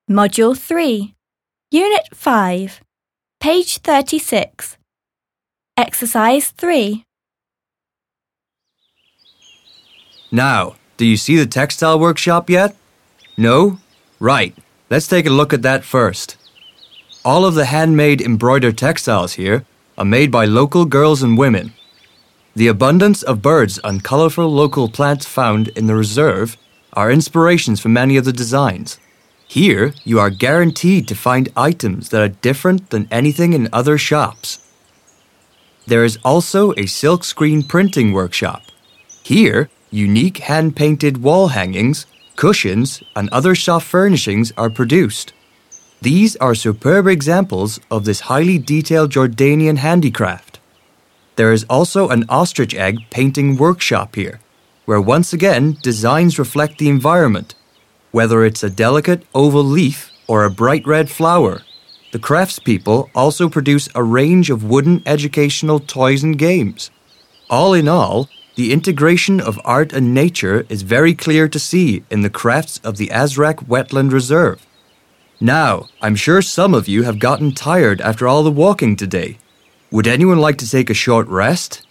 Module 3, Unit 5, page 36. Exercise 3. Now, do you see the textile workshop yet? No? Right. Let's take a look at that first. All of the handmade embroidered textiles here are made by local girls and women. The abundance of birds and colorful local plants found in the reserve are inspirations for many of the designs. Here, you are guaranteed to find items that are different than anything in other shops. There is also a silkscreen printing workshop. Here, unique hand-painted wall hangings, cushions, and other soft furnishings are produced. These are superb examples of this highly detailed Jordanian handicraft. There is also an ostrich egg painting workshop here, where once again designs reflect the environment, whether it's a delicate oval leaf or a bright red flower. The craftspeople also produce a range of wooden educational toys and games. All in all, the integration of art and nature is very clear to see in the crafts of the Azraq Wetland Reserve. Now, I'm sure some of you have gotten tired after all the walking today. Would anyone like to take a short rest?